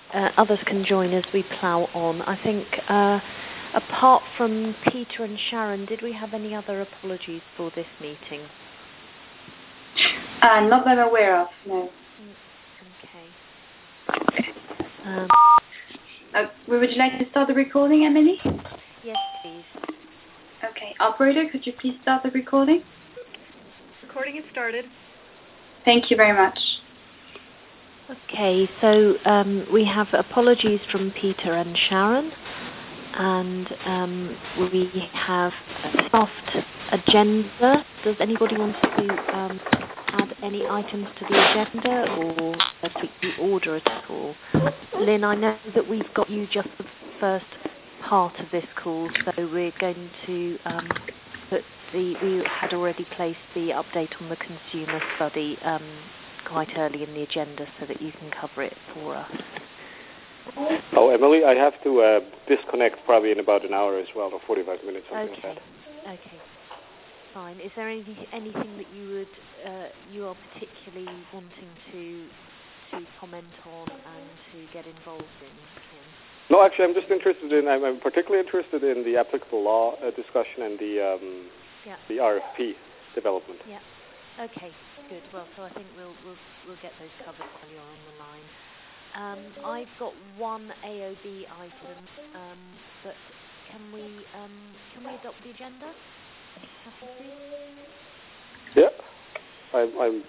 others can join as we plough on. I think apart from Peter and Sharon, did we have any other apologies for this meeting? Not that I'm aware of, no. Okay. Would you like to start the recording, Emily? Yes, please. Okay. Operator, could you please start the recording? Recording is started. Thank you very much. Okay, so we have apologies from Peter and Sharon, and we have a soft agenda. Does anybody want to add any items to the agenda or tweak the order at all? Lynn, I know that we've got you just for the first part of this call, so we're going to we had already placed the update on the consumer study quite early in the agenda so that you can cover it for us. Oh, Emily, I have to disconnect probably in about an hour as well, or 45 minutes, something like that. Okay, fine. Is there anything that you are particularly wanting to comment on and to get involved in? No, actually, I'm particularly interested in the applicable law discussion and the RFP development. Yeah. Okay. Good. Well, so I think we'll get those covered while you're on the line. I've got one AOB item, but can we adopt the agenda? Yeah. I'm.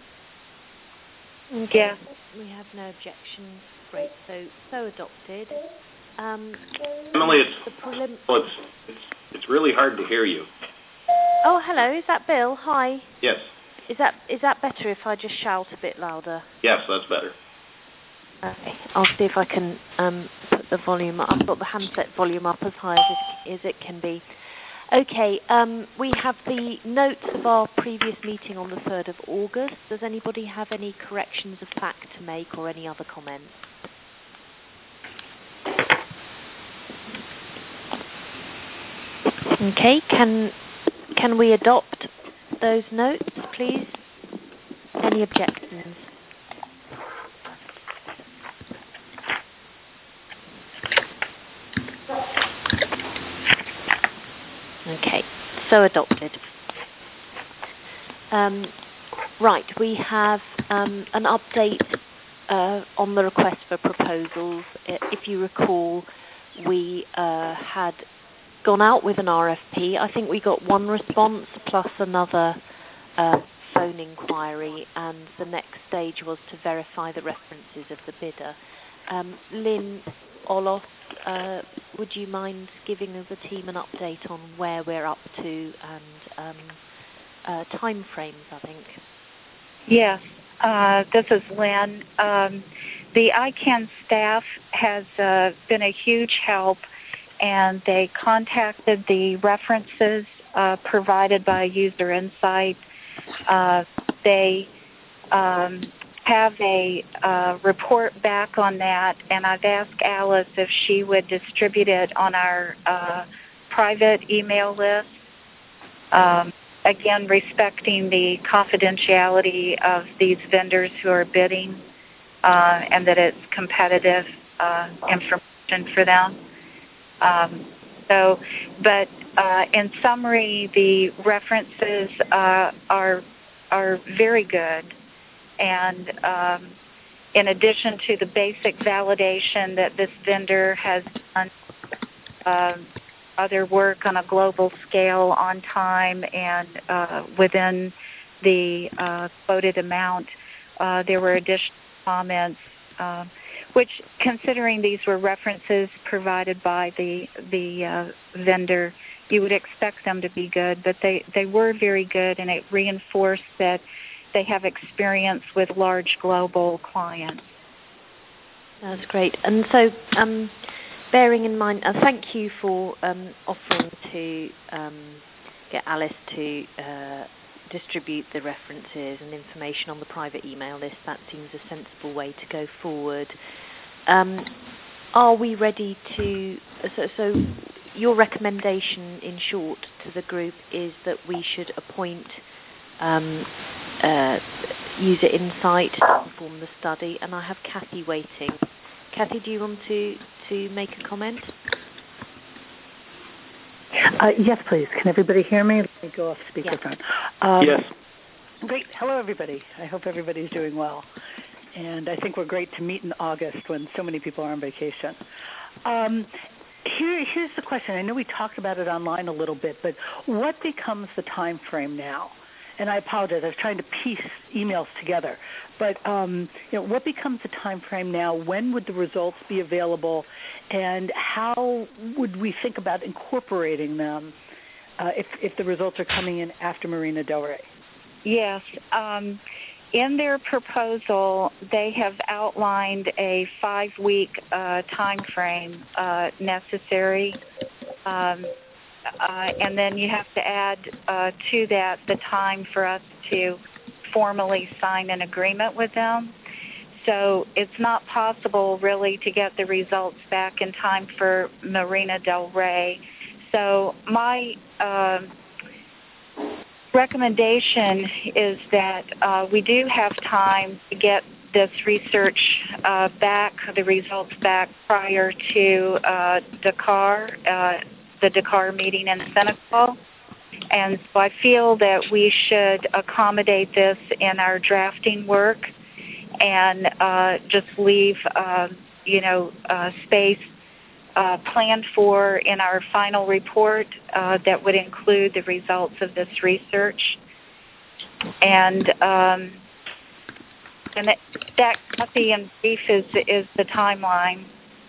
Okay. Yeah. We have no objections. Great. So adopted. Emily, it's really hard to hear you. Oh, hello. Is that Bill? Hi. Yes. Is that better if I just shout a bit louder? Yes, that's better. Okay. I'll see if I can put the volume up. I've got the handset volume up as high as it can be. Okay. We have the notes of our previous meeting on the 3rd of August. Does anybody have any corrections of fact to make or any other comments? Okay. Can we adopt those notes, please? Any objections? Okay, so adopted. Right, we have an update on the request for proposals. If you recall, we had gone out with an RFP. I think we got one response plus another phone inquiry, and the next stage was to verify the references of the bidder. Lynn Olof, would you mind giving the team an update on where we're up to and time frames, I think? Yes, this is Lynn. The ICANN staff has been a huge help, and they contacted the references provided by User Insight. They have a report back on that, and I've asked Alice if she would distribute it on our private email list, again, respecting the confidentiality of these vendors who are bidding, and that it's competitive information for them. In summary, the references are very good, and in addition to the basic validation that this vendor has done other work on a global scale on time and within the quoted amount, there were additional comments which, considering these were references provided by the vendor, you would expect them to be good, but they were very good, and it reinforced that they have experience with large global clients. That's great. And so, bearing in mind, thank you for offering to get Alice to distribute the references and information on the private email list. That seems a sensible way to go forward. Are we ready to... So your recommendation, in short, to the group is that we should appoint User Insight to perform the study, and I have Kathy waiting. Kathy, do you want to make a comment? Yes, please. Can everybody hear me? Let me go off speakerphone. Yes. Great. Hello, everybody. I hope everybody's doing well. And I think we're great to meet in August when so many people are on vacation. Here's the question. I know we talked about it online a little bit, but what becomes the time frame now? And I apologize. I was trying to piece emails together. But what becomes the time frame now? When would the results be available? And how would we think about incorporating them if the results are coming in after Marina Del Rey? Yes. In their proposal, they have outlined a 5-week time frame necessary. And then you have to add to that the time for us to formally sign an agreement with them. So it's not possible really to get the results back in time for Marina Del Rey. So my recommendation is that we do have time to get this research back, the results back prior to Dakar, the Dakar meeting in Senegal. And so I feel that we should accommodate this in our drafting work and just leave, space planned for in our final report that would include the results of this research. And that copy in brief is the timeline.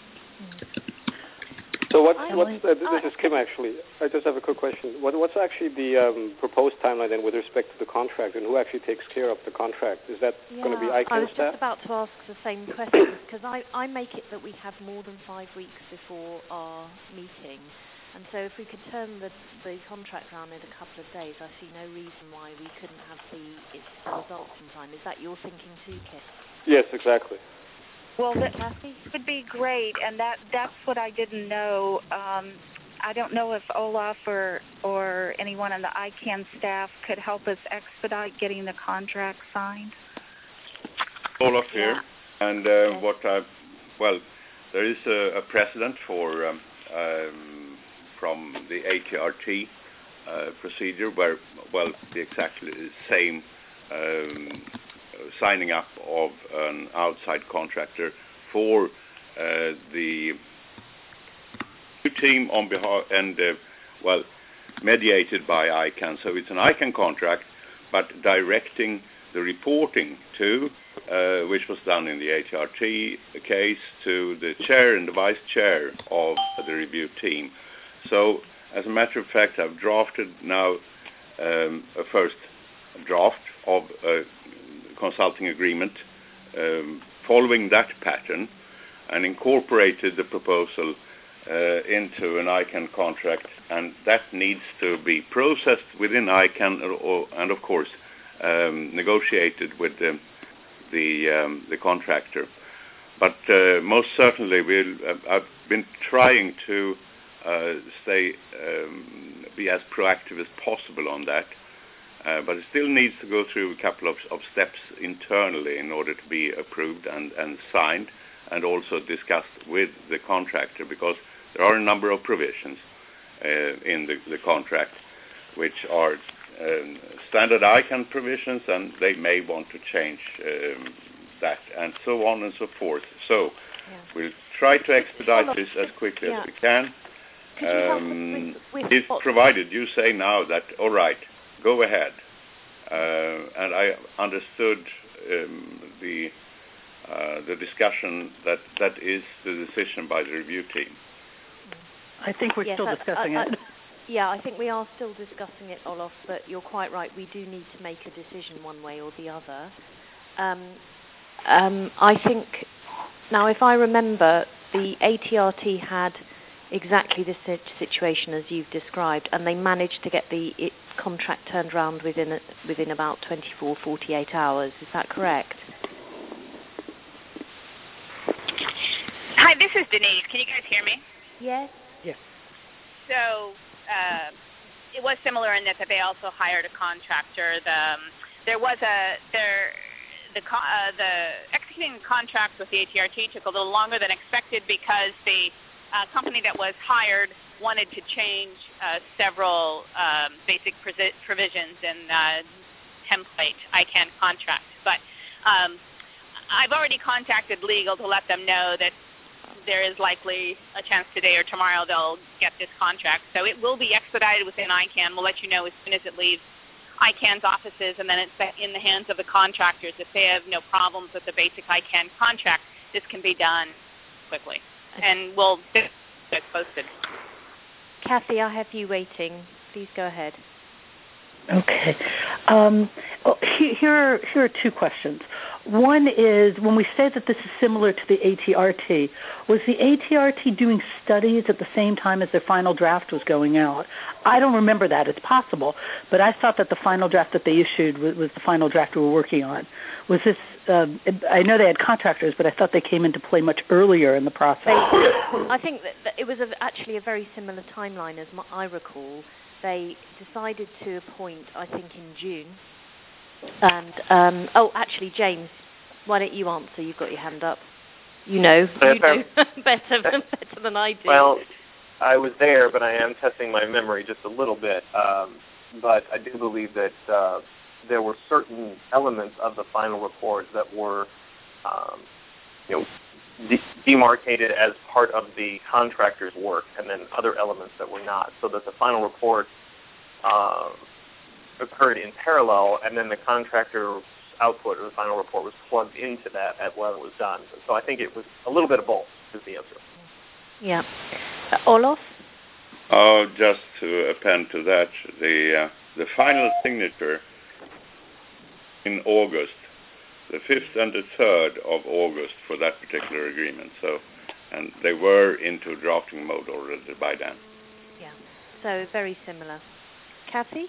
So this is Kim actually. I just have a quick question. What's actually the proposed timeline then with respect to the contract, and who actually takes care of the contract? Is that going to be ICANN staff? I was just about to ask the same question, because I make it that we have more than 5 weeks before our meeting. And so if we could turn the contract around in a couple of days, I see no reason why we couldn't have the results in time. Is that your thinking too, Kim? Yes, exactly. Well, that would be great, and that's what I didn't know. I don't know if Olaf or anyone on the ICANN staff could help us expedite getting the contract signed. Olaf here, and there is a precedent for from the ATRT procedure where the exactly same signing up of an outside contractor for the team on behalf and mediated by ICANN. So it's an ICANN contract, but directing the reporting to, which was done in the ATRT case, to the chair and the vice chair of the review team. So as a matter of fact, I've drafted now a first draft of a consulting agreement following that pattern and incorporated the proposal into an ICANN contract, and that needs to be processed within ICANN and of course negotiated with the contractor. But most certainly I've been trying to be as proactive as possible on that. But it still needs to go through a couple of steps internally in order to be approved and signed, and also discussed with the contractor, because there are a number of provisions in the contract which are standard ICANN provisions, and they may want to change that, and so on and so forth. So we'll try to expedite this as quickly as we can. If provided you say now that, all right, go ahead. And I understood the discussion that is the decision by the review team. I think we're still discussing it. Yeah, I think we are still discussing it, Olaf, but you're quite right. We do need to make a decision one way or the other. I think, now if I remember, the ATRT had exactly the situation as you've described, and they managed to get the contract turned around within about 24, 48 hours. Is that correct? Hi, this is Denise. Can you guys hear me? Yes. Yes. So it was similar in that they also hired a contractor. The execution negotiating the contract with the ATRT took a little longer than expected because the company that was hired wanted to change several basic provisions in template ICANN contract. But I've already contacted legal to let them know that there is likely a chance today or tomorrow they'll get this contract. So it will be expedited within ICANN. We'll let you know as soon as it leaves ICANN's offices, and then it's in the hands of the contractors. If they have no problems with the basic ICANN contract, this can be done quickly. And we'll get it posted. Kathy, I have you waiting. Please go ahead. Okay. Here are two questions. One is, when we say that this is similar to the ATRT, was the ATRT doing studies at the same time as their final draft was going out? I don't remember that. It's possible, but I thought that the final draft that they issued was the final draft we were working on. Was this, I know they had contractors, but I thought they came into play much earlier in the process. I think that it was actually a very similar timeline as I recall. They decided to appoint, I think, in June. And, actually, James, why don't you answer? You've got your hand up. You know better than I do. Well, I was there, but I am testing my memory just a little bit. But I do believe that there were certain elements of the final report that were, demarcated as part of the contractor's work, and then other elements that were not, so that the final report occurred in parallel, and then the contractor's output, or the final report, was plugged into that while it was done. So I think it was a little bit of both, is the answer. Yeah. Olof? Just to append to that, the final signature in August, the 5th and the 3rd of August for that particular agreement. So, and they were into drafting mode already by then. Yeah. So very similar. Kathy?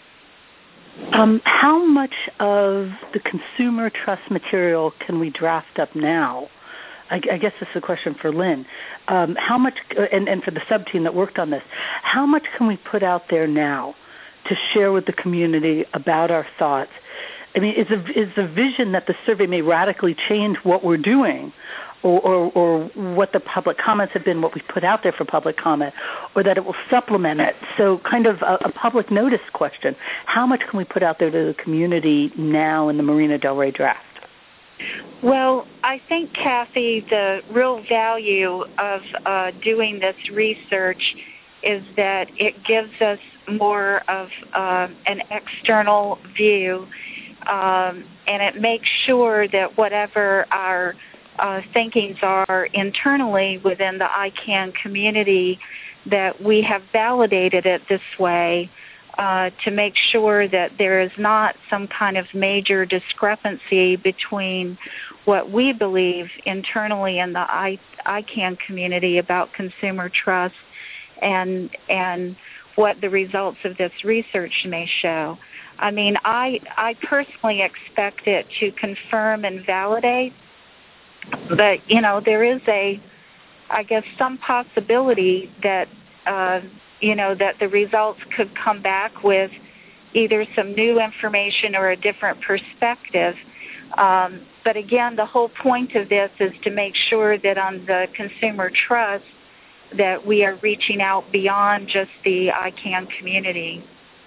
How much of the consumer trust material can we draft up now? I guess this is a question for Lynn. How much, and for the sub-team that worked on this, how much can we put out there now to share with the community about our thoughts? I mean, is the vision that the survey may radically change what we're doing, or what the public comments have been, what we put out there for public comment, or that it will supplement it? So kind of a public notice question. How much can we put out there to the community now in the Marina Del Rey draft? Well, I think, Kathy, the real value of doing this research is that it gives us more of an external view, and it makes sure that whatever our thinkings are internally within the ICANN community, that we have validated it this way to make sure that there is not some kind of major discrepancy between what we believe internally in the ICANN community about consumer trust and what the results of this research may show. I mean, I personally expect it to confirm and validate, but, there is some possibility that, that the results could come back with either some new information or a different perspective. But again, the whole point of this is to make sure that on the consumer trust that we are reaching out beyond just the ICANN community.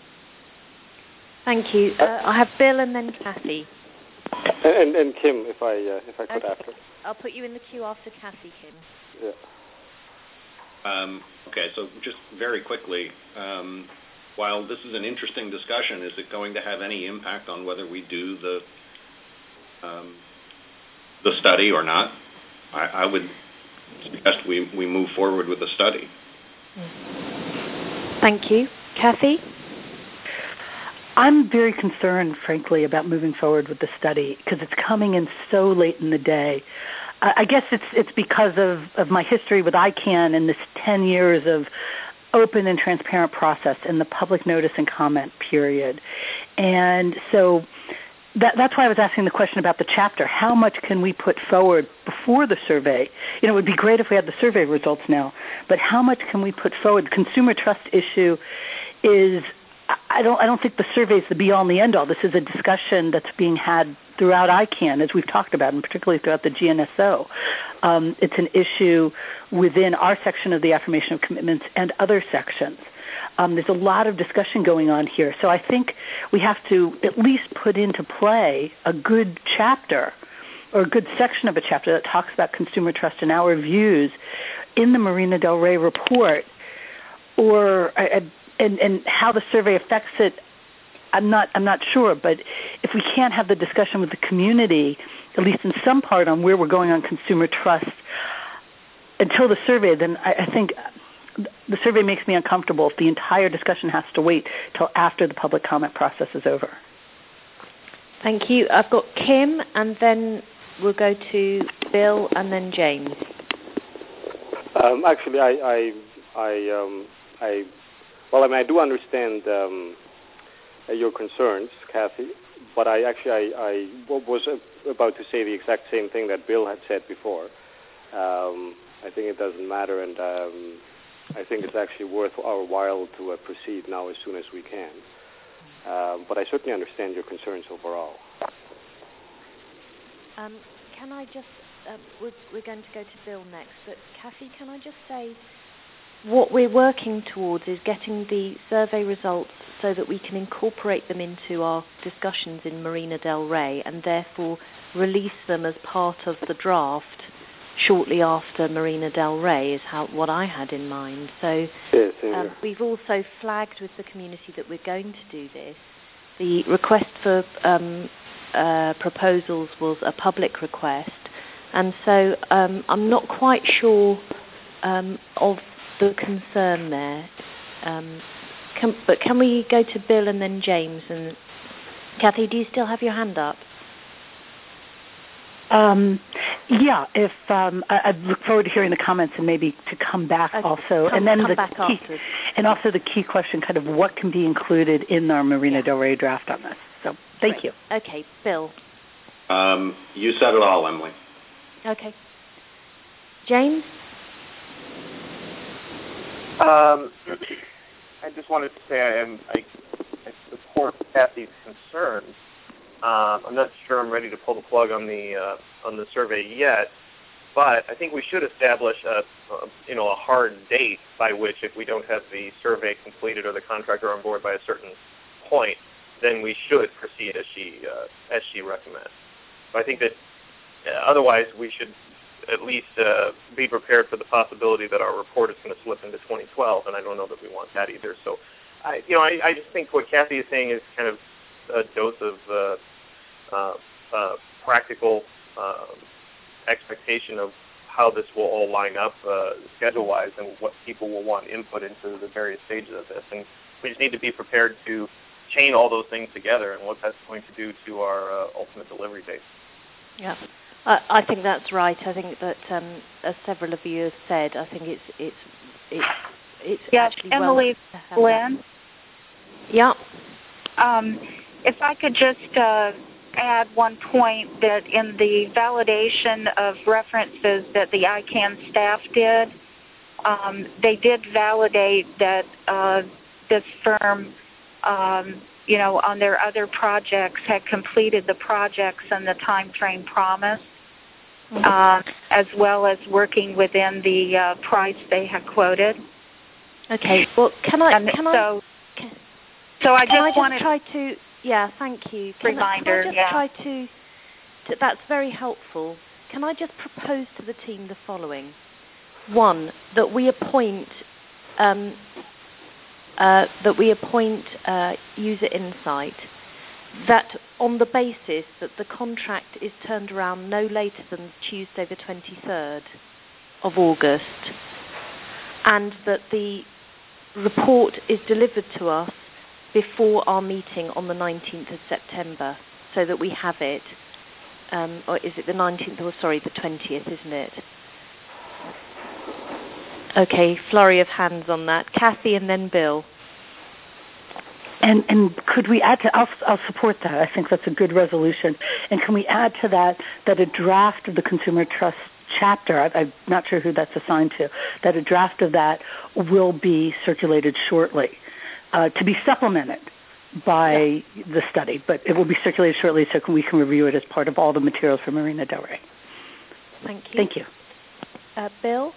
Thank you. I have Bill and then Kathy. And Kim, if I could after. I'll put you in the queue after Kathy, Kim. Yeah. Okay, so just very quickly, while this is an interesting discussion, is it going to have any impact on whether we do the study or not? I would suggest we move forward with the study. Thank you. Kathy? I'm very concerned, frankly, about moving forward with the study because it's coming in so late in the day. I guess it's because of my history with ICANN and this 10 years of open and transparent process in the public notice and comment period. And so that's why I was asking the question about the chapter. How much can we put forward before the survey? It would be great if we had the survey results now, but how much can we put forward? The consumer trust issue is, I don't think the survey is the be-all and the end-all. This is a discussion that's being had throughout ICANN, as we've talked about, and particularly throughout the GNSO. It's an issue within our section of the Affirmation of Commitments and other sections. There's a lot of discussion going on here. So I think we have to at least put into play a good chapter or a good section of a chapter that talks about consumer trust and our views in the Marina Del Rey report, and how the survey affects it. I'm not sure, but if we can't have the discussion with the community, at least in some part, on where we're going on consumer trust until the survey, then I think the survey makes me uncomfortable if the entire discussion has to wait till after the public comment process is over. Thank you. I've got Kim, and then we'll go to Bill, and then James. Actually, I do understand your concerns, Kathy, but I was about to say the exact same thing that Bill had said before. I think it doesn't matter, and I think it's actually worth our while to proceed now as soon as we can. But I certainly understand your concerns overall. Can I just, we're going to go to Bill next, but Kathy, can I just say what we're working towards is getting the survey results so that we can incorporate them into our discussions in Marina Del Rey and therefore release them as part of the draft shortly after Marina Del Rey is what I had in mind. So we've also flagged with the community that we're going to do this. The request for proposals was a public request, and so I'm not quite sure of the concern there. But can we go to Bill and then James? And Kathy, do you still have your hand up? Yeah, if I look forward to hearing the comments and maybe to come back also. And then also the key question, kind of what can be included in our Marina Del Rey draft on this. So thank you. Okay, Bill. You said it all, Emily. Okay. James? I just wanted to say I support Kathy's concerns. I'm not sure I'm ready to pull the plug on the survey yet, but I think we should establish a hard date by which, if we don't have the survey completed or the contractor on board by a certain point, then we should proceed as she recommends. So I think that otherwise we should at least be prepared for the possibility that our report is going to slip into 2012, and I don't know that we want that either. So, I just think what Kathy is saying is kind of a dose of practical expectation of how this will all line up schedule-wise and what people will want input into the various stages of this. And we just need to be prepared to chain all those things together and what that's going to do to our ultimate delivery date. Yeah. I think that's right. I think that, as several of you have said, I think it's actually Emily, Lynn. Yeah. If I could just add one point, that in the validation of references that the ICANN staff did, they did validate that this firm, on their other projects had completed the projects in the time frame promised. As well as working within the price they had quoted. Okay. Well, can I just try to? Yeah, thank you. Reminder. Can I just try to? That's very helpful. Can I just propose to the team the following? One, that we appoint User Insight. That on the basis that the contract is turned around no later than Tuesday the 23rd of August, and that the report is delivered to us before our meeting on the 19th of September, so that we have it, or is it the 19th, or sorry, the 20th, isn't it? Okay, flurry of hands on that. Kathy and then Bill. And could we add to, I'll support that. I think that's a good resolution. And can we add to that a draft of the Consumer Trust chapter, I'm not sure who that's assigned to, that a draft of that will be circulated shortly to be supplemented by the study, but it will be circulated shortly so we can review it as part of all the materials for Marina Del Rey. Thank you. Thank you. Bill?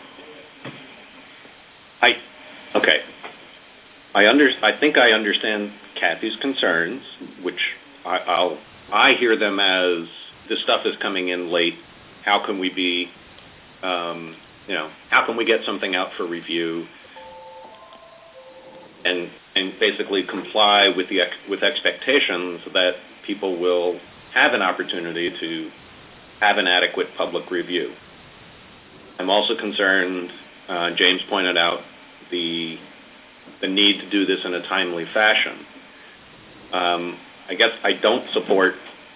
I think I understand Kathy's concerns, which I hear them as this stuff is coming in late. How can we be, how can we get something out for review and basically comply with expectations that people will have an opportunity to have an adequate public review. I'm also concerned, James pointed out, the need to do this in a timely fashion. I guess I don't support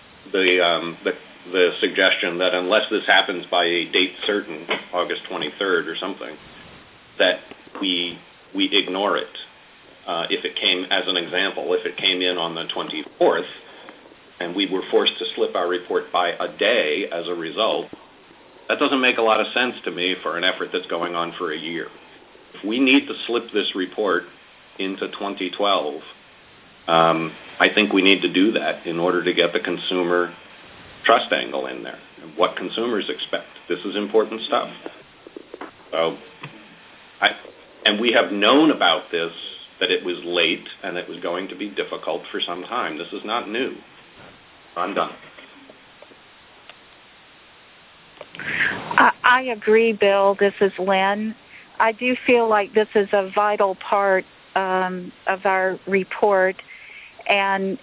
the suggestion that unless this happens by a date certain, August 23rd or something, that we ignore it. If it came, as an example, if it came in on the 24th and we were forced to slip our report by a day as a result, that doesn't make a lot of sense to me for an effort that's going on for a year. If we need to slip this report into 2012, I think we need to do that in order to get the consumer trust angle in there and what consumers expect. This is important stuff. So, and we have known about this, that it was late and it was going to be difficult for some time. This is not new. I'm done. I agree, Bill. This is Lynn. I do feel like this is a vital part of our report, and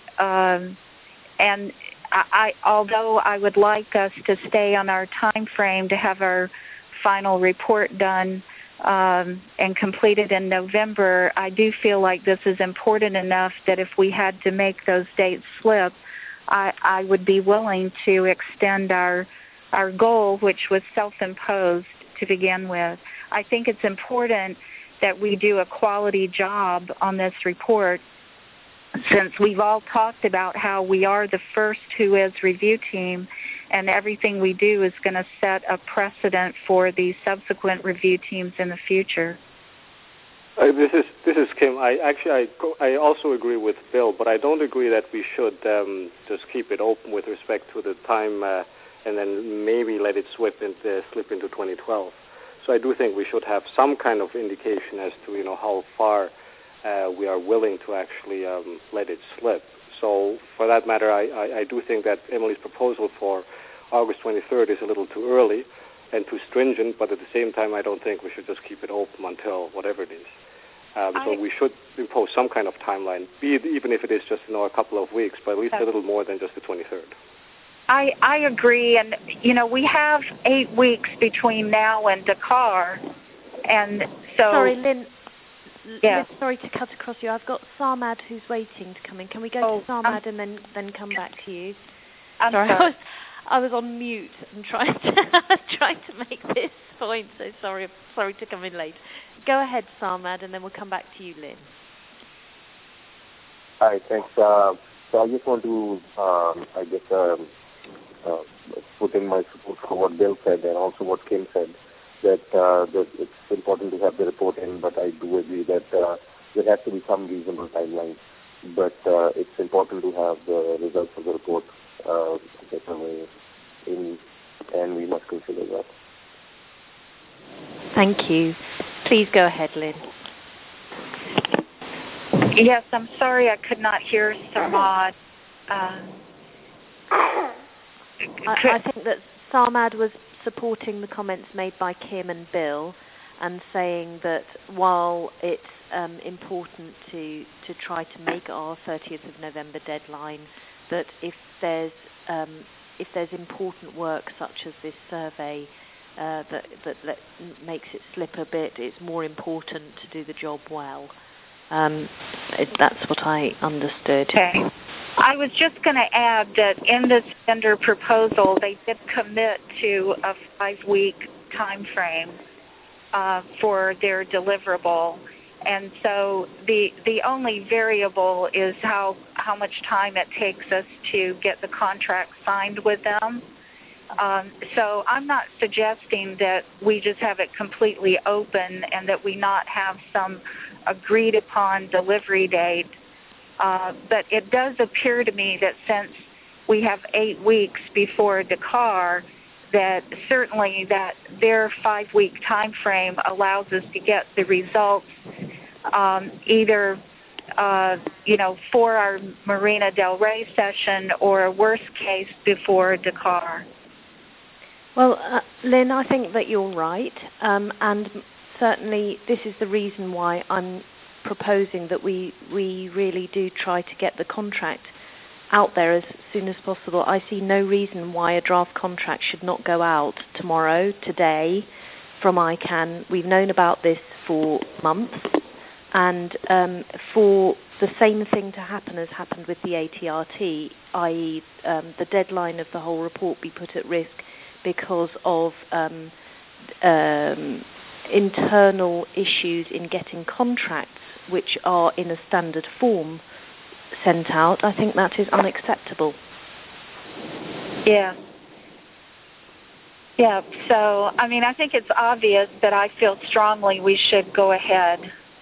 although I would like us to stay on our time frame to have our final report done and completed in November, I do feel like this is important enough that if we had to make those dates slip, I would be willing to extend our goal, which was self-imposed to begin with. I think it's important that we do a quality job on this report, since we've all talked about how we are the first WHOIS review team, and everything we do is going to set a precedent for the subsequent review teams in the future. This is Kim. I also agree with Bill, but I don't agree that we should just keep it open with respect to the time and then maybe let it slip into 2012. So I do think we should have some kind of indication as to how far we are willing to actually let it slip. So for that matter, I do think that Emily's proposal for August 23rd is a little too early and too stringent, but at the same time, I don't think we should just keep it open until whatever it is. So we should impose some kind of timeline, even if it is just a couple of weeks, but at least a little more than just the 23rd. I agree, and we have 8 weeks between now and Dakar, and so. Sorry, Lynn. Yeah. Lynn, sorry to cut across you. I've got Sarmad who's waiting to come in. Can we go to Sarmad and then come back to you? I'm sorry. I was on mute and trying to make this point. So sorry to come in late. Go ahead, Sarmad, and then we'll come back to you, Lynn. Hi, thanks. So I just want to, put in my support for what Bill said and also what Kim said, that it's important to have the report in, but I do agree that there has to be some reasonable timeline. But it's important to have the results of the report in, and we must consider that. Thank you. Please go ahead, Lynn. Yes, I'm sorry I could not hear Sarmad. I think that Sarmad was supporting the comments made by Kim and Bill, and saying that while it's important to try to make our 30th of November deadline, that if there's important work such as this survey that makes it slip a bit, it's more important to do the job well. That's what I understood. Okay. I was just going to add that in this vendor proposal, they did commit to a 5-week time frame for their deliverable, and so the only variable is how much time it takes us to get the contract signed with them. So I'm not suggesting that we just have it completely open and that we not have some agreed upon delivery date. But it does appear to me that since we have 8 weeks before Dakar, that certainly that their 5-week time frame allows us to get the results either for our Marina Del Rey session or worst case before Dakar. Well, Lynn, I think that you're right, and certainly this is the reason why I'm proposing that we really do try to get the contract out there as soon as possible. I see no reason why a draft contract should not go out tomorrow, today, from ICANN. We've known about this for months, and for the same thing to happen as happened with the ATRT, i.e. The deadline of the whole report be put at risk because of internal issues in getting contracts which are in a standard form sent out, I think that is unacceptable. Yeah. Yeah, so, I mean, I think it's obvious that I feel strongly we should go ahead.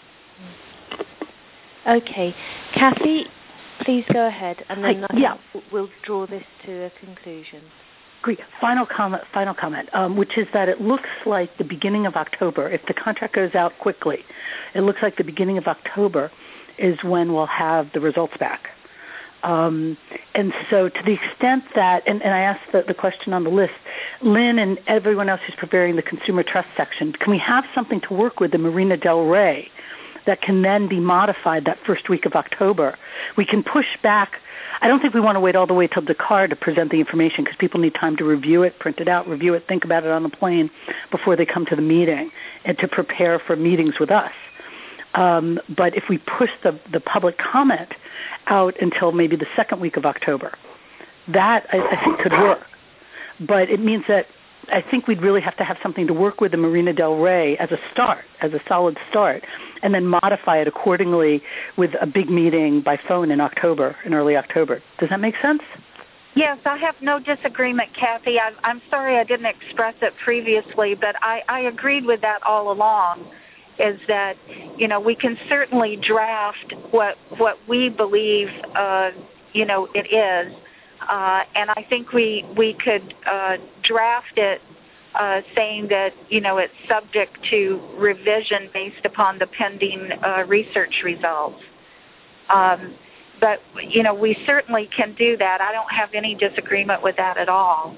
Okay. Kathy, please go ahead, and then we'll draw this to a conclusion. Great. Final comment, which is that it looks like the beginning of October, if the contract goes out quickly, it looks like the beginning of October is when we'll have the results back. And so to the extent that, and I asked the question on the list, Lynn and everyone else who's preparing the consumer trust section, can we have something to work with the Marina Del Rey that can then be modified that first week of October? We can push back. I don't think we want to wait all the way till Dakar to present the information because people need time to review it, print it out, review it, think about it on the plane before they come to the meeting and to prepare for meetings with us. But if we push the public comment out until maybe the second week of October, that I think could work. But it means that I think we'd really have to have something to work with the Marina Del Rey as a start, as a solid start, and then modify it accordingly with a big meeting by phone in October, in early October. Does that make sense? Yes, I have no disagreement, Kathy. I'm sorry I didn't express it previously, but I agreed with that all along, is that, we can certainly draft what we believe, it is. And I think we could draft it saying that, it's subject to revision based upon the pending research results. But, we certainly can do that. I don't have any disagreement with that at all.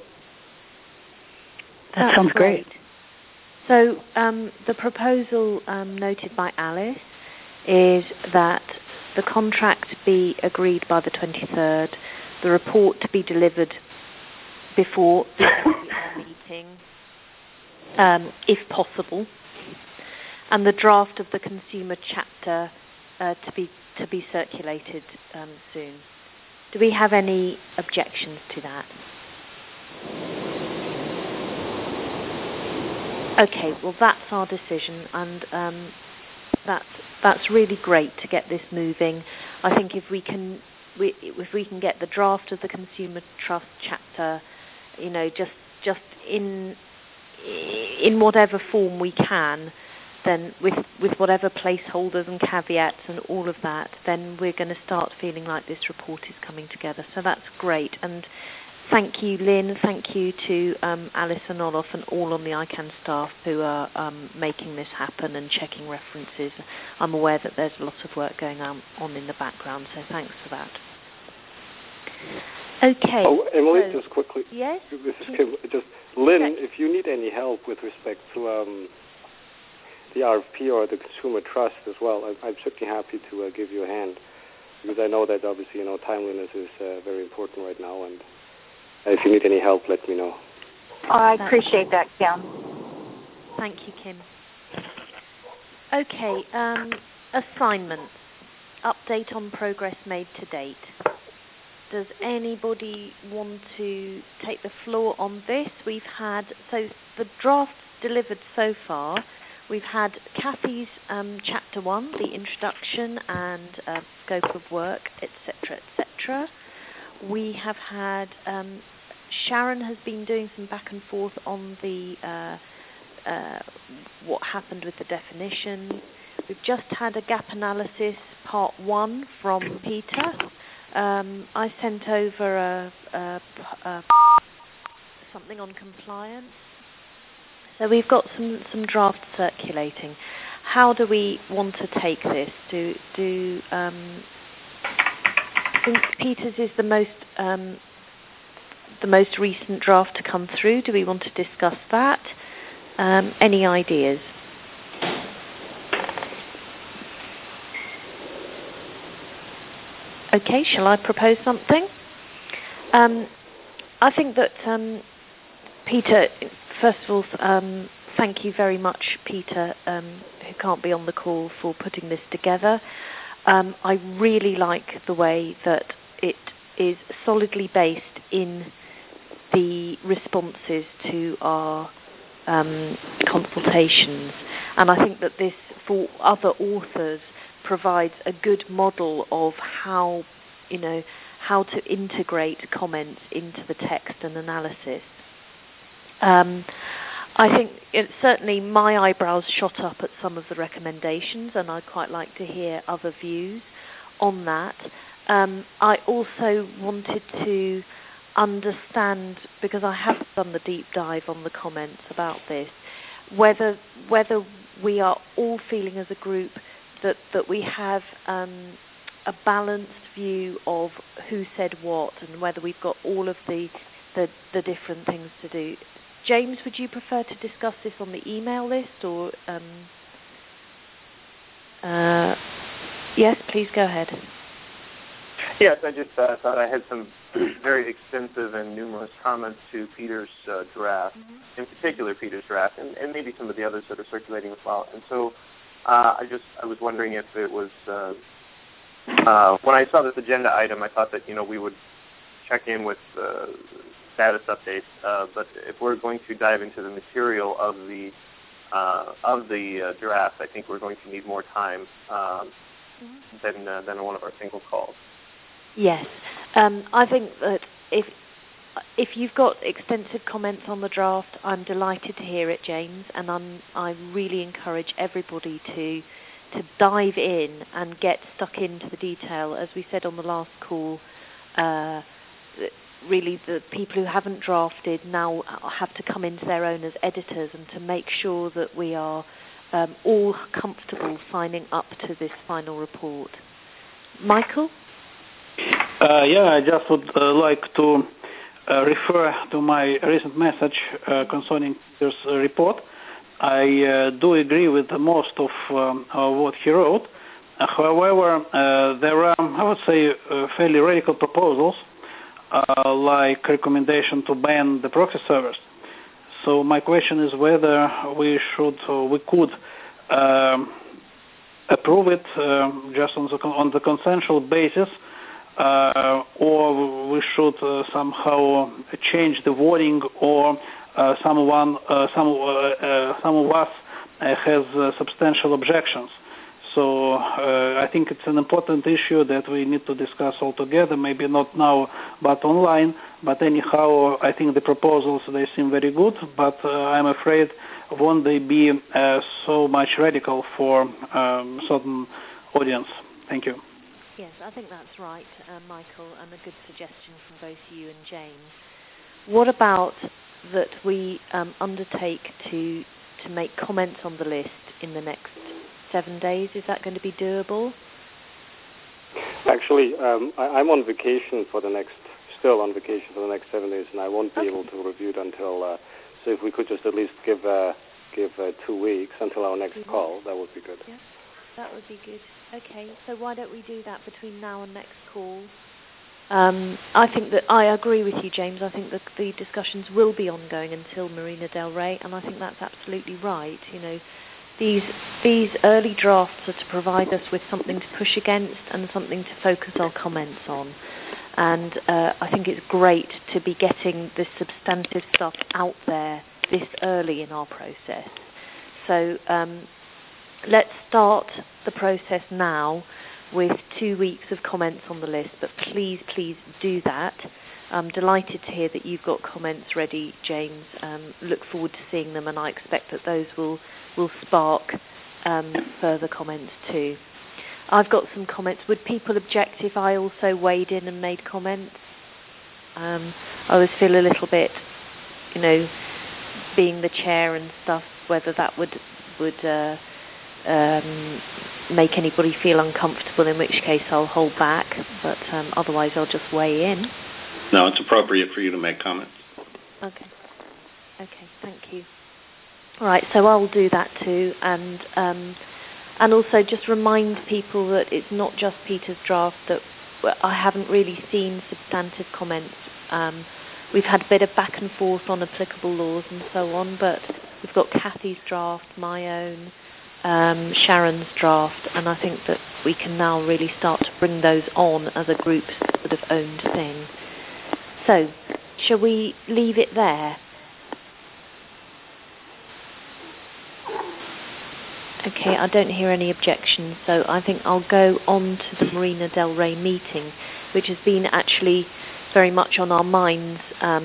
That sounds great. So the proposal noted by Alice is that the contract be agreed by the 23rd, the report to be delivered before the meeting, if possible, and the draft of the consumer chapter to be circulated soon. Do we have any objections to that? Okay, well that's our decision, and that's really great to get this moving. I think if we can get the draft of the consumer trust chapter, just in whatever form we can, then with whatever placeholders and caveats and all of that, then we're going to start feeling like this report is coming together. So that's great. And thank you, Lynn. Thank you to Alice and Olof and all on the ICANN staff who are making this happen and checking references. I'm aware that there's lots of work going on in the background, so thanks for that. Okay. Oh, Emily, just quickly. Yes? This is Kim. Just, Lynn, if you need any help with respect to the RFP or the consumer trust as well, I'm certainly happy to give you a hand, because I know that obviously, timeliness is very important right now, and if you need any help, let me know. I appreciate that, Kim. Thank you, Kim. Okay, assignments. Update on progress made to date. Does anybody want to take the floor on this? We've had, so the drafts delivered so far, we've had Kathy's Chapter 1, the introduction and scope of work, etc., etc. We have had, Sharon has been doing some back and forth on the what happened with the definition. we've just had a gap analysis part 1 from Peter. I sent over something on compliance. So we've got some drafts circulating. How do we want to take this? I think Peter's is the most recent draft to come through. Do we want to discuss that? Any ideas? Okay, shall I propose something? I think that, Peter, first of all, thank you very much, Peter, who can't be on the call, for putting this together. I really like the way that it is solidly based in the responses to our consultations. And I think that this, for other authors, provides a good model of how to integrate comments into the text and analysis. I think certainly my eyebrows shot up at some of the recommendations, and I'd quite like to hear other views on that. I also wanted to understand, because I have done the deep dive on the comments about this, whether we are all feeling as a group that we have a balanced view of who said what, and whether we've got all of the different things to do. James, would you prefer to discuss this on the email list, or yes, please go ahead. Yes, I just thought I had some very extensive and numerous comments to Peter's draft, in particular Peter's draft, and maybe some of the others that are circulating as well. And so I was wondering if it was when I saw this agenda item, I thought that we would check in with status updates. But if we're going to dive into the material of the draft, I think we're going to need more time than one of our single calls. Yes, I think that if you've got extensive comments on the draft, I'm delighted to hear it, James, and I really encourage everybody to dive in and get stuck into the detail. As we said on the last call, really the people who haven't drafted now have to come into their own as editors, and to make sure that we are all comfortable signing up to this final report. Michael? I just would like to refer to my recent message concerning this report. I do agree with most of what he wrote. However, there are, I would say, fairly radical proposals, like recommendation to ban the proxy servers. So my question is whether we could approve it just on the consensual basis, or we should somehow change the wording, or some of us has substantial objections. So I think it's an important issue that we need to discuss all together, maybe not now but online. But anyhow, I think the proposals, they seem very good, but I'm afraid won't they be so much radical for certain audience. Thank you. Yes, I think that's right, Michael, and a good suggestion from both you and James. What about that we undertake to make comments on the list in the next 7 days? Is that going to be doable? Actually, I'm on vacation still on vacation for the next 7 days, and I won't be able to review it until. So if we could just at least give 2 weeks until our next call, that would be good. Yeah, that would be good. Okay, so why don't we do that between now and next call? I think that I agree with you, James. I think that the discussions will be ongoing until Marina Del Rey, and I think that's absolutely right. These early drafts are to provide us with something to push against and something to focus our comments on. And I think it's great to be getting this substantive stuff out there this early in our process. So let's start the process now with 2 weeks of comments on the list, but please do that. I'm delighted to hear that you've got comments ready, James. Look forward to seeing them, and I expect that those will spark further comments too. I've got some comments. Would people object if I also weighed in and made comments? I always feel a little bit, being the chair and stuff, whether that would make anybody feel uncomfortable, in which case I'll hold back, but otherwise I'll just weigh in. No, it's appropriate for you to make comments. Okay, thank you. All right, so I'll do that too, and also just remind people that it's not just Peter's draft, that I haven't really seen substantive comments. We've had a bit of back and forth on applicable laws and so on, but we've got Kathy's draft, my own, Sharon's draft, and I think that we can now really start to bring those on as a group sort of owned thing. So, shall we leave it there? Okay, I don't hear any objections, so I think I'll go on to the Marina Del Rey meeting, which has been actually very much on our minds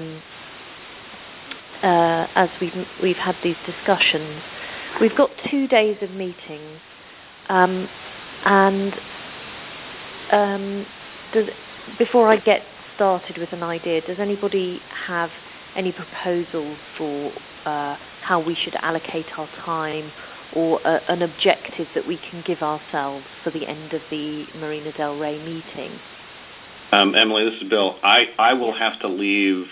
as we've had these discussions. We've got 2 days of meetings, before I get started with an idea, does anybody have any proposals for how we should allocate our time, or an objective that we can give ourselves for the end of the Marina Del Rey meeting? Emily, this is Bill. I will have to leave.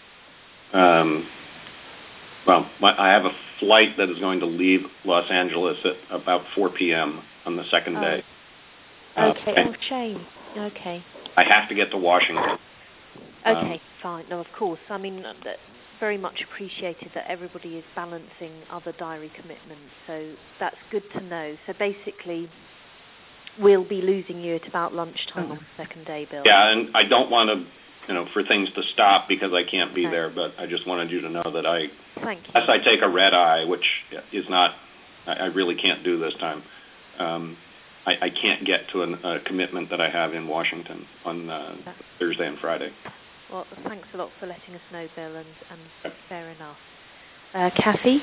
I have a flight that is going to leave Los Angeles at about 4 p.m. on the second day. Okay, shame. Okay. I have to get to Washington. Okay, fine. No, of course. I mean, very much appreciated that everybody is balancing other diary commitments, so that's good to know. So basically, we'll be losing you at about lunchtime on the second day, Bill. Yeah, and I don't want to, for things to stop because I can't be there, but I just wanted you to know that Thank you. unless I take a red eye, which is not, I really can't do this time, I can't get to a commitment that I have in Washington on Thursday and Friday. Well, thanks a lot for letting us know, Bill, and fair enough. Kathy?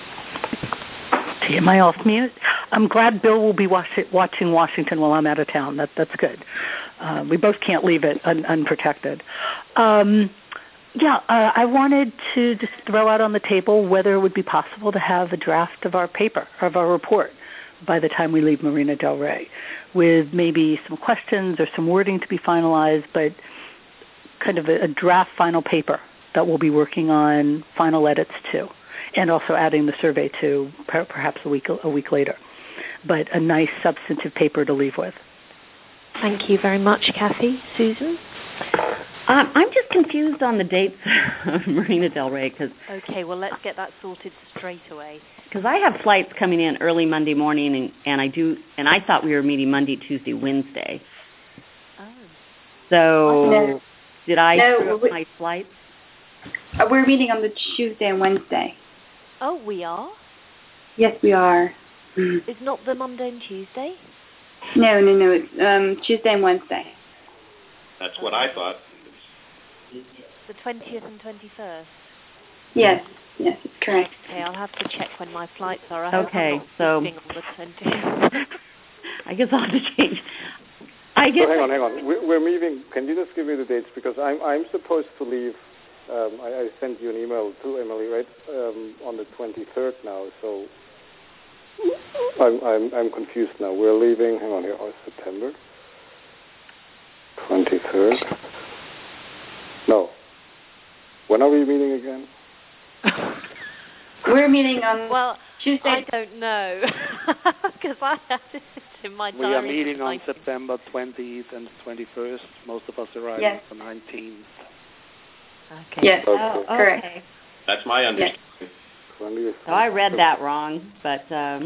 Am I off mute? I'm glad Bill will be watching Washington while I'm out of town. That's good. We both can't leave it unprotected. I wanted to just throw out on the table whether it would be possible to have a draft of our paper, of our report, by the time we leave Marina Del Rey, with maybe some questions or some wording to be finalized, but kind of a draft final paper that we'll be working on final edits to, and also adding the survey to perhaps a week later. But a nice substantive paper to leave with. Thank you very much, Kathy. Susan? I'm just confused on the dates of Marina Del Rey. Okay, well, let's get that sorted straight away. Because I have flights coming in early Monday morning, and I thought we were meeting Monday, Tuesday, Wednesday. Oh. So No. Did I screw up my flights? We're meeting on the Tuesday and Wednesday. Oh, we are? Yes, we are. It's not the Monday and Tuesday? No. It's Tuesday and Wednesday. That's what I thought. The 20th and 21st? Yes, it's correct. Okay, I'll have to check when my flights are. Okay, so on the 20th. I guess I'll have to change. Hang on. We're meeting. Can you just give me the dates? Because I'm supposed to leave. I sent you an email to Emily, right? On the 23rd now. So I'm confused now. We're leaving. Hang on here. September 23rd. No. When are we meeting again? We're meeting on Tuesday. I don't know because I have this in my diary. We are meeting on September 20th and 21st. Most of us arrive on the 19th. Okay. Yes, correct. Okay. That's my understanding. Yes. So I read that wrong, but...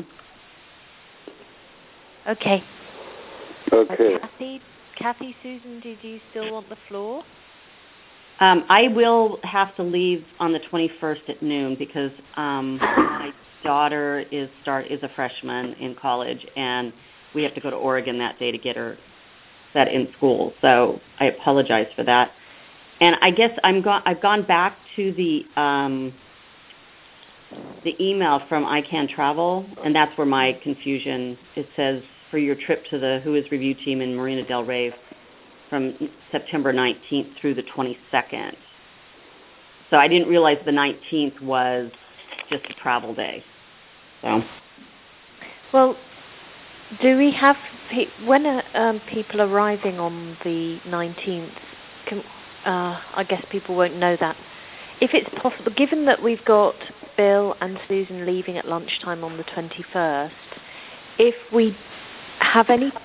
Okay. Okay. Kathy, Susan, did you still want the floor? I will have to leave on the 21st at noon because my daughter is a freshman in college, and we have to go to Oregon that day to get her set in school. So I apologize for that. And I guess I've gone back to the the email from ICANN Travel, and that's where my confusion. It says for your trip to the Who Is Review team in Marina del Rey from September 19th through the 22nd. So I didn't realize the 19th was just a travel day. So. Well, do we have when people arriving on the 19th? I guess people won't know that. If it's possible, given that we've got Bill and Susan leaving at lunchtime on the 21st, if we have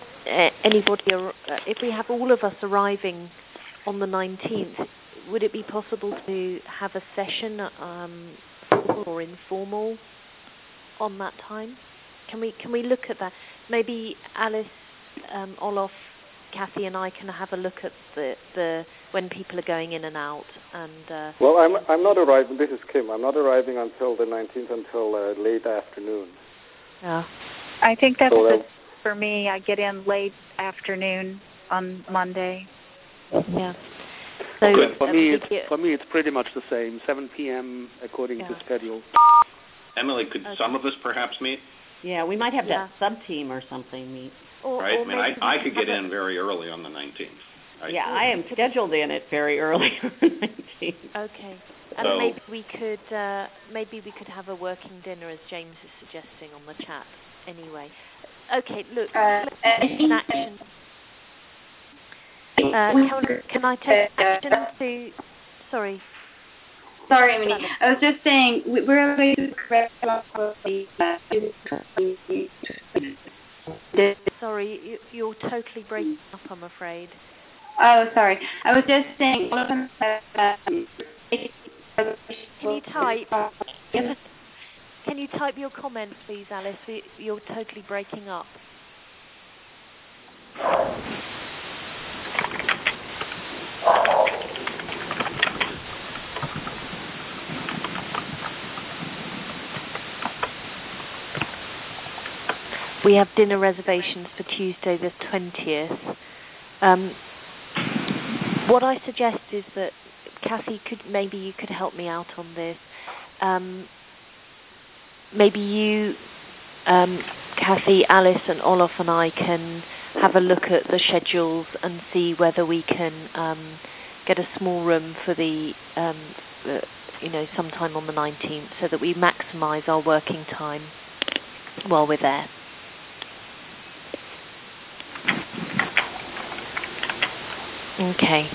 if we have all of us arriving on the 19th, would it be possible to have a session, formal or informal, on that time? Can we look at that? Maybe Alice, Olof, Kathy, and I can have a look at the when people are going in and out. And well, I'm not arriving. This is Kim. I'm not arriving until the 19th until late afternoon. Yeah. I think that's good for me. I get in late afternoon on Monday. Yeah. So for me, it's pretty much the same. 7 p.m. according to schedule. Emily, could some of us perhaps meet? Yeah, we might have that sub-team or something meet. Right? I mean, I could get in very early on the 19th. Yeah, I am scheduled in it very early on the 19th. Okay. And so, maybe we could have a working dinner, as James is suggesting on the chat. Anyway. Okay, look, let's take an action. Can I take action to... Sorry. Sorry, Emily. I was just saying, we're going to correct Sorry, you're totally breaking up, I'm afraid. Oh, sorry. I was just saying... Can you type? Can you type your comment, please, Alice? You're totally breaking up. We have dinner reservations for Tuesday the 20th. What I suggest is that, Kathy, maybe you could help me out on this. Maybe you, Kathy, Alice and Olof and I can have a look at the schedules and see whether we can get a small room for the sometime on the 19th so that we maximise our working time while we're there. Okay.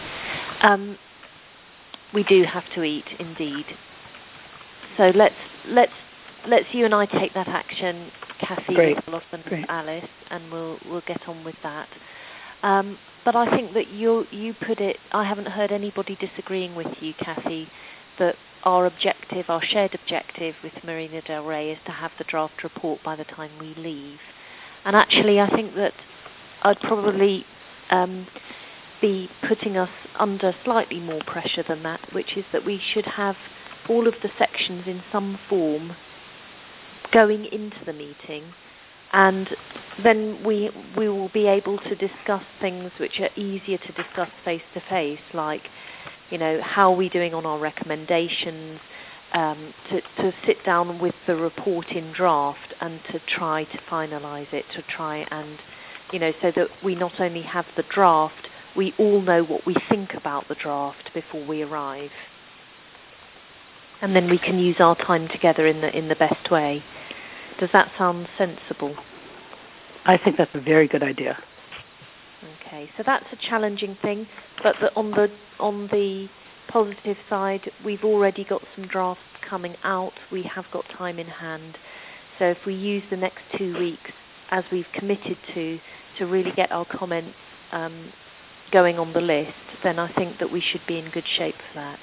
We do have to eat, indeed. So let's you and I take that action, Kathy, Olof, and Alice, and we'll get on with that. But I think that you put it. I haven't heard anybody disagreeing with you, Kathy, that our shared objective with Marina del Rey is to have the draft report by the time we leave. And actually, I think that I'd probably be putting us under slightly more pressure than that, which is that we should have all of the sections in some form going into the meeting, and then we will be able to discuss things which are easier to discuss face to face, like, how are we doing on our recommendations, to sit down with the report in draft and to try to finalise it, to try and, so that we not only have the draft, we all know what we think about the draft before we arrive. And then we can use our time together in the best way. Does that sound sensible? I think that's a very good idea. Okay, so that's a challenging thing, but on the positive side, we've already got some drafts coming out. We have got time in hand. So if we use the next 2 weeks, as we've committed to really get our comments going on the list, then I think that we should be in good shape for that.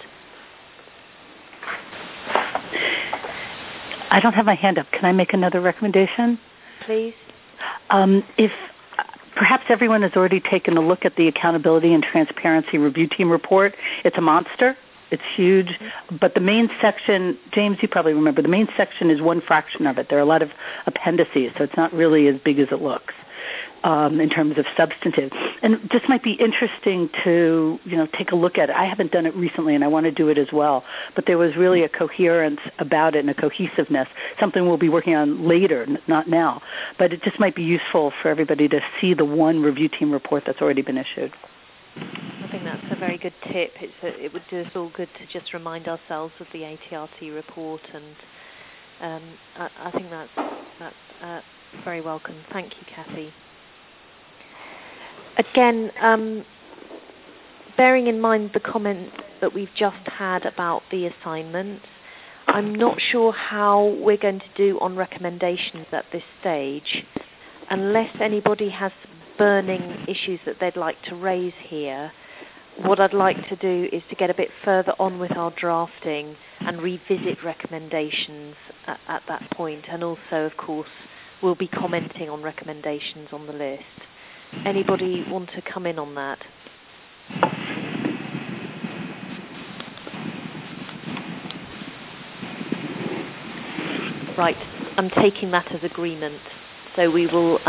I don't have my hand up. Can I make another recommendation? Please. If perhaps everyone has already taken a look at the Accountability and Transparency Review Team report, it's a monster. It's huge. Mm-hmm. But the main section, James, you probably remember, the main section is one fraction of it. There are a lot of appendices, so it's not really as big as it looks. in terms of substantive. And this might be interesting to, take a look at it. I haven't done it recently, and I want to do it as well. But there was really a coherence about it and a cohesiveness, something we'll be working on later, not now. But it just might be useful for everybody to see the one review team report that's already been issued. I think that's a very good tip. It would do us all good to just remind ourselves of the ATRT report, and I think that's very welcome. Thank you, Kathy. Again, bearing in mind the comment that we've just had about the assignments, I'm not sure how we're going to do on recommendations at this stage, unless anybody has burning issues that they'd like to raise here. What I'd like to do is to get a bit further on with our drafting and revisit recommendations at that point, and also, of course, we'll be commenting on recommendations on the list. Anybody want to come in on that? Right, I'm taking that as agreement. So we will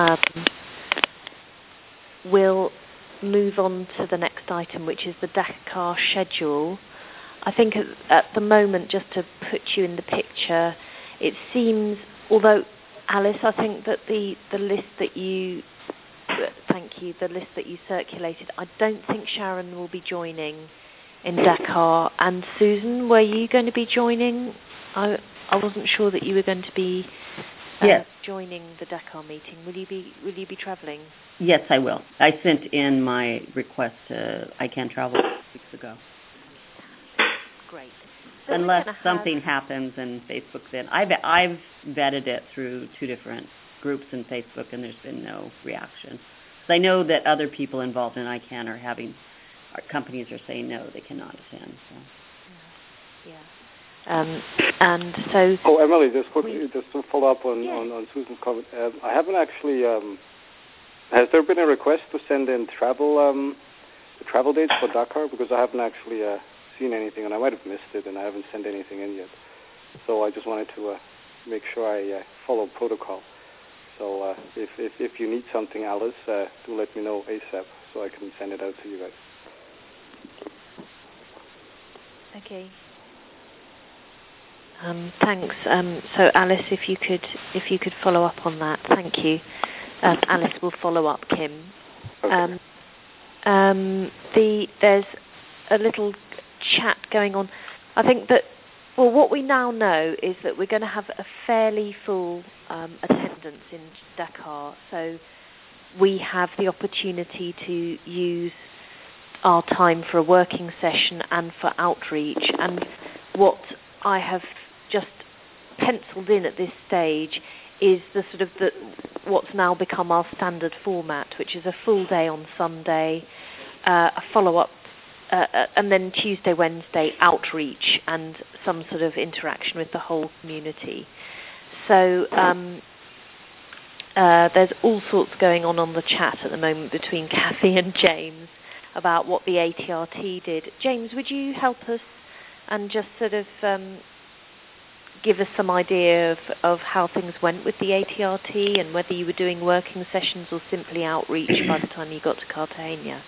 we'll move on to the next item, which is the Dakar schedule. I think at the moment, just to put you in the picture, it seems, although Alice, I think that the list that you the list that you circulated, I don't think Sharon will be joining in Dakar. And Susan, were you going to be joining? I wasn't sure that you were going to be joining the Dakar meeting. Will you be travelling? Yes, I will. I sent in my request to ICANN Travel 6 weeks ago. Great. So unless something happens in Facebook, then I've vetted it through 2 different groups in Facebook, and there's been no reaction. So I know that other people involved in ICANN our companies are saying no, they cannot attend. So. Yeah. And so. Oh, Emily, just to follow up on Susan's comment. I haven't actually. Has there been a request to send in travel dates for Dakar? Because I haven't actually seen anything, and I might have missed it, and I haven't sent anything in yet. So I just wanted to make sure I follow protocol. So if you need something, Alice, do let me know ASAP so I can send it out to you guys. Okay. Thanks. So Alice, if you could follow up on that, thank you. Alice will follow up, Kim. Okay. There's a little chat going on. I think that, well, what we now know is that we're going to have a fairly full attendance in Dakar, so we have the opportunity to use our time for a working session and for outreach. And what I have just penciled in at this stage is the sort of what's now become our standard format, which is a full day on Sunday, a follow-up, and then Tuesday, Wednesday outreach and some sort of interaction with the whole community. So there's all sorts going on the chat at the moment between Kathy and James about what the ATRT did. James, would you help us and just sort of give us some idea of how things went with the ATRT and whether you were doing working sessions or simply outreach by the time you got to Cartagena?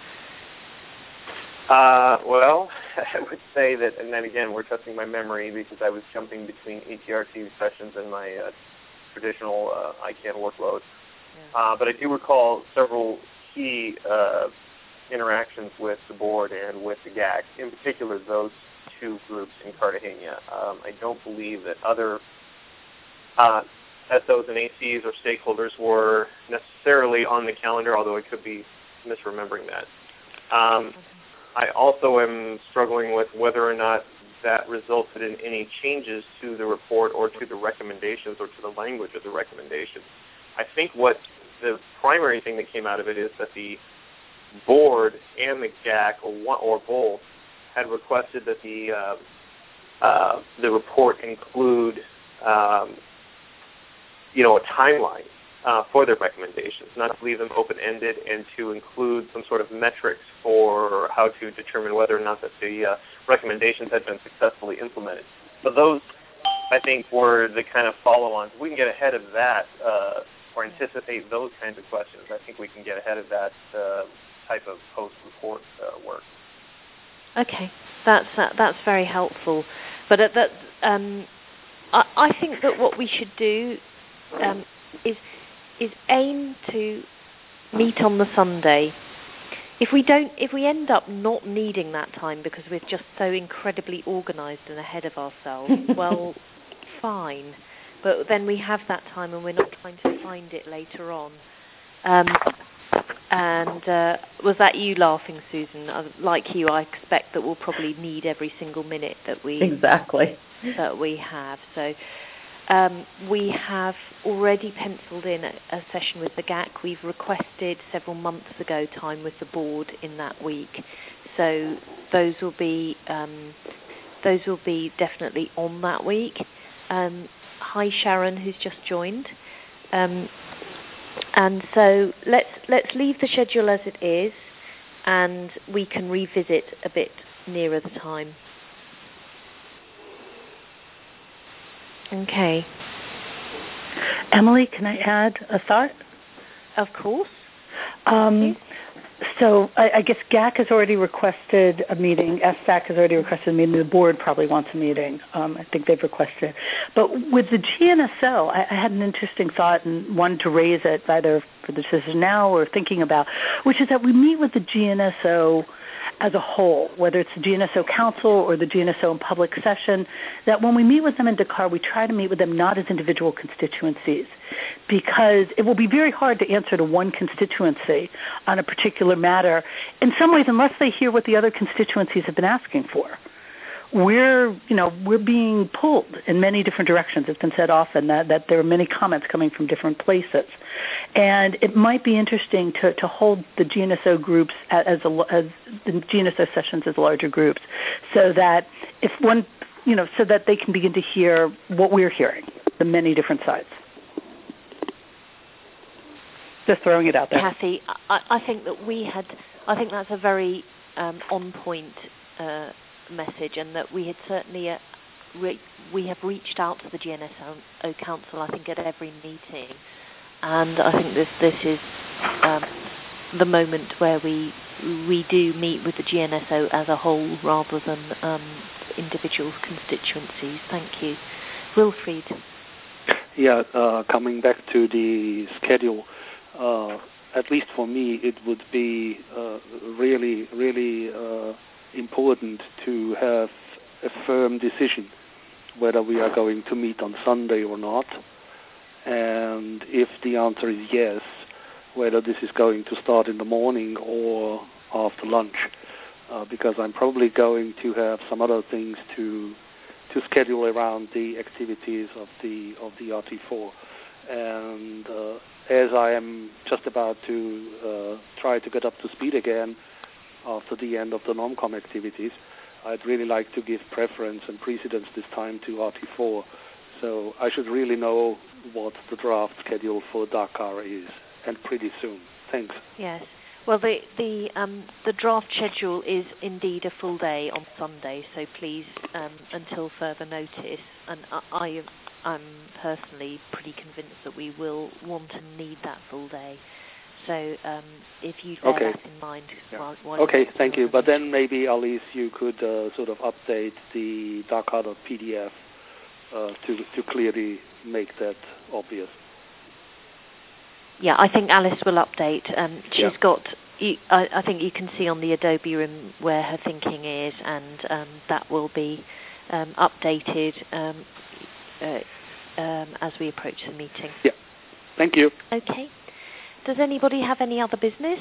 Well, I would say that, and then again, we're testing my memory because I was jumping between ATRT sessions and my traditional ICANN workload. Yeah. But I do recall several key interactions with the board and with the GAC, in particular those 2 groups in Cartagena. I don't believe that other SOs and ACs or stakeholders were necessarily on the calendar, although I could be misremembering that. I also am struggling with whether or not that resulted in any changes to the report or to the recommendations or to the language of the recommendations. I think what the primary thing that came out of it is that the board and the GAC, or both, had requested that the report include a timeline for their recommendations, not to leave them open-ended, and to include some sort of metrics for how to determine whether or not that the recommendations had been successfully implemented. So those, I think, were the kind of follow-ons. We can get ahead of that or anticipate those kinds of questions, I think we can get ahead of that type of post-report work. Okay, that's very helpful. But I think that what we should do is aim to meet on the Sunday. If we end up not needing that time because we're just so incredibly organised and ahead of ourselves, well, fine. But then we have that time and we're not trying to find it later on. And was that you laughing, Susan? Like you, I expect that we'll probably need every single minute that we have. So we have already penciled in a session with the GAC. We've requested several months ago time with the board in that week. So those will be definitely on that week. Hi Sharon, who's just joined. And so let's leave the schedule as it is, and we can revisit a bit nearer the time. Okay. Emily, can I add a thought? Of course. So I guess GAC has already requested a meeting. SSAC has already requested a meeting. The board probably wants a meeting. I think they've requested. But with the GNSO, I had an interesting thought and wanted to raise it either for the decision now or thinking about, which is that we meet with the GNSO as a whole, whether it's the GNSO Council or the GNSO in public session, that when we meet with them in Dakar, we try to meet with them not as individual constituencies, because it will be very hard to answer to one constituency on a particular matter, in some ways, unless they hear what the other constituencies have been asking for. We're being pulled in many different directions. It's been said often that there are many comments coming from different places. And it might be interesting to hold the GNSO groups as the GNSO sessions as larger groups, so that so that they can begin to hear what we're hearing, the many different sides. Just throwing it out there. Kathy, I think that I think that's a very on point message, and that we had certainly we have reached out to the GNSO Council, I think, at every meeting, and I think this is the moment where we do meet with the GNSO as a whole rather than individual constituencies. Thank you. Wilfried. Yeah, coming back to the schedule, at least for me, it would be really important to have a firm decision whether we are going to meet on Sunday or not, and if the answer is yes, whether this is going to start in the morning or after lunch, because I'm probably going to have some other things to schedule around the activities of the RT4, and as I am just about to try to get up to speed again after the end of the NOMCOM activities, I'd really like to give preference and precedence this time to RT4. So I should really know what the draft schedule for Dakar is, and pretty soon. Thanks. Yes. Well, the draft schedule is indeed a full day on Sunday, so please, until further notice, and I'm personally pretty convinced that we will want and need that full day. So if you bear that in mind. Yeah. Okay, thank you. But then maybe, Alice, you could sort of update the Dakar.pdf to clearly make that obvious. Yeah, I think Alice will update. She's got, I think you can see on the Adobe room where her thinking is, and that will be updated as we approach the meeting. Yeah, thank you. Okay. Does anybody have any other business?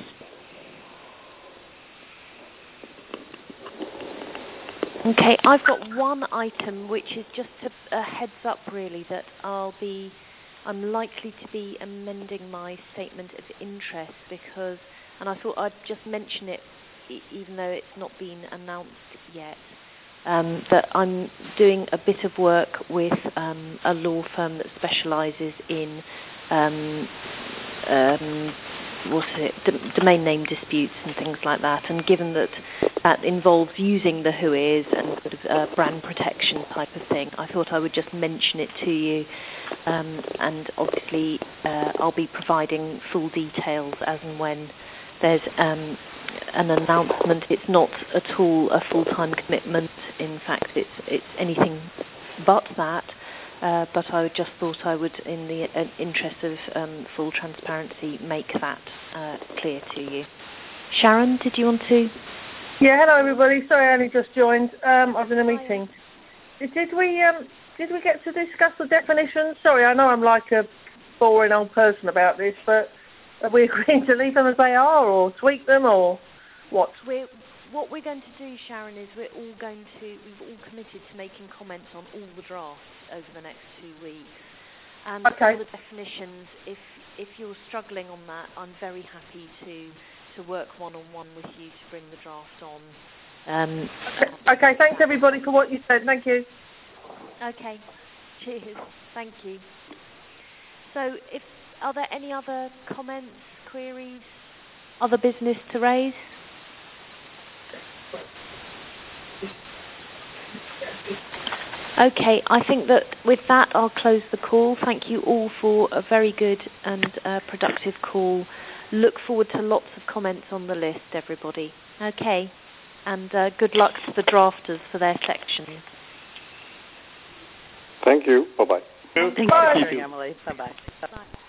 Okay, I've got one item which is just a heads up really that I'm likely to be amending my statement of interest because, and I thought I'd just mention it even though it's not been announced yet, that I'm doing a bit of work with a law firm that specialises in domain name disputes and things like that. And given that that involves using the WHOIS and sort of brand protection type of thing, I thought I would just mention it to you. And obviously, I'll be providing full details as and when there's an announcement. It's not at all a full-time commitment. In fact, it's anything but that. But I just thought I would, in the interest of full transparency, make that clear to you. Sharon, did you want to? Yeah, hello everybody. Sorry, I only just joined. I was in a meeting. Did we get to discuss the definitions? Sorry, I know I'm like a boring old person about this, but are we agreeing to leave them as they are, or tweak them, or what? What we're going to do, Sharon, is we've all committed to making comments on all the drafts over the next 2 weeks. And all the definitions, if you're struggling on that, I'm very happy to work one-on-one with you to bring the draft on. Okay, thanks everybody for what you said. Thank you. Okay, cheers. Thank you. So, are there any other comments, queries, other business to raise? Okay, I think that with that I'll close the call. Thank you all for a very good and productive call. Look forward to lots of comments on the list, everybody. Okay, and good luck to the drafters for their sections. Thank you. Bye-bye. Thank you, Emily. Bye-bye. Bye.